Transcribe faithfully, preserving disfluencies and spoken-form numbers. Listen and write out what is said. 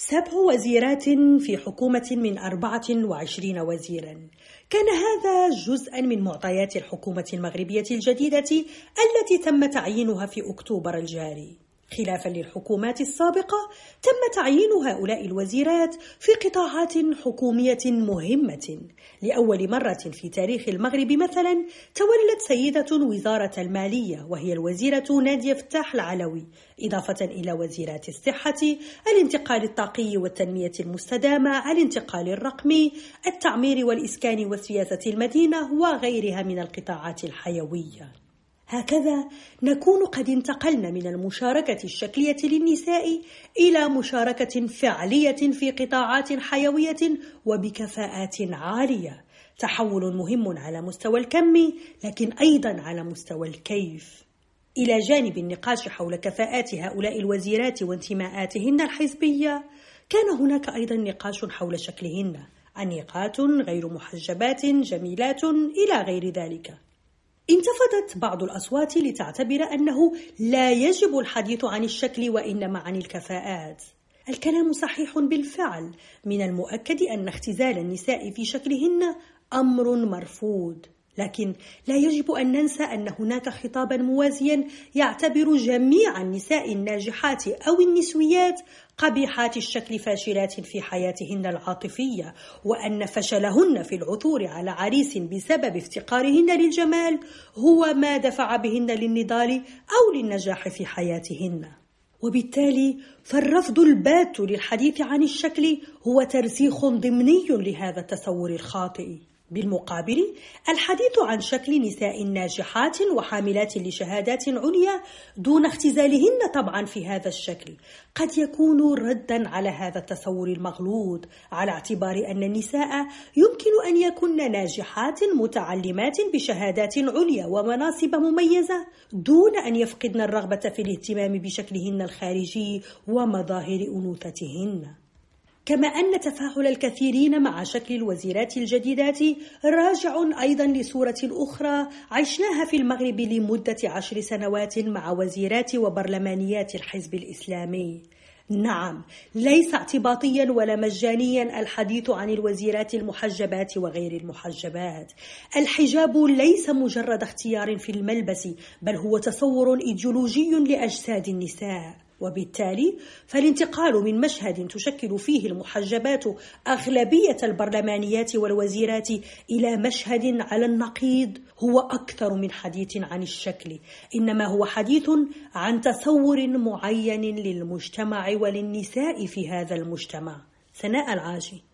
سبع وزيرات في حكومة من أربعة وعشرين وزيرا. كان هذا جزءا من معطيات الحكومة المغربية الجديدة التي تم تعيينها في أكتوبر الجاري. خلافا للحكومات السابقة، تم تعيين هؤلاء الوزيرات في قطاعات حكومية مهمة. لأول مرة في تاريخ المغرب مثلا تولت سيدة وزارة المالية، وهي الوزيرة نادية فتاح العلوي، إضافة إلى وزيرات الصحة، الانتقال الطاقي والتنمية المستدامة، الانتقال الرقمي، التعمير والإسكان وسياسة المدينة، وغيرها من القطاعات الحيوية. هكذا نكون قد انتقلنا من المشاركة الشكلية للنساء إلى مشاركة فعلية في قطاعات حيوية وبكفاءات عالية. تحول مهم على مستوى الكم، لكن أيضا على مستوى الكيف. إلى جانب النقاش حول كفاءات هؤلاء الوزيرات وانتماءاتهن الحزبية، كان هناك أيضا نقاش حول شكلهن، أنيقات، غير محجبات، جميلات، إلى غير ذلك. انتفضت بعض الأصوات لتعتبر أنه لا يجب الحديث عن الشكل وإنما عن الكفاءات. الكلام صحيح بالفعل. من المؤكد أن اختزال النساء في شكلهن أمر مرفوض، لكن لا يجب أن ننسى أن هناك خطابا موازيا يعتبر جميع النساء الناجحات أو النسويات قبيحات الشكل فاشلات في حياتهن العاطفية، وأن فشلهن في العثور على عريس بسبب افتقارهن للجمال هو ما دفع بهن للنضال أو للنجاح في حياتهن. وبالتالي فالرفض البات للحديث عن الشكل هو ترسيخ ضمني لهذا التصور الخاطئ. بالمقابل، الحديث عن شكل نساء ناجحات وحاملات لشهادات عليا دون اختزالهن طبعا في هذا الشكل قد يكون ردا على هذا التصور المغلوط، على اعتبار أن النساء يمكن أن يكن ناجحات متعلمات بشهادات عليا ومناصب مميزة دون أن يفقدن الرغبة في الاهتمام بشكلهن الخارجي ومظاهر أنوثتهن. كما أن تفاعل الكثيرين مع شكل الوزيرات الجديدات راجع أيضا لصورة أخرى عشناها في المغرب لمدة عشر سنوات مع وزيرات وبرلمانيات الحزب الإسلامي. نعم، ليس اعتباطيا ولا مجانيا الحديث عن الوزيرات المحجبات وغير المحجبات. الحجاب ليس مجرد اختيار في الملبس، بل هو تصور إيديولوجي لأجساد النساء. وبالتالي فالانتقال من مشهد تشكل فيه المحجبات أغلبية البرلمانيات والوزيرات إلى مشهد على النقيض هو أكثر من حديث عن الشكل، إنما هو حديث عن تصور معين للمجتمع وللنساء في هذا المجتمع. سناء العاجي.